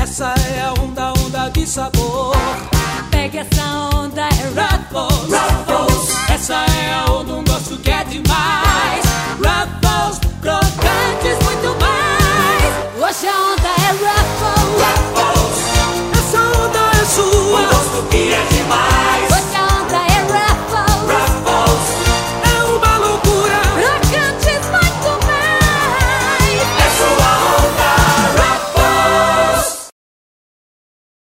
Essa é a onda, onda de sabor. Pega essa onda, é Ruffles. Ruffles. Essa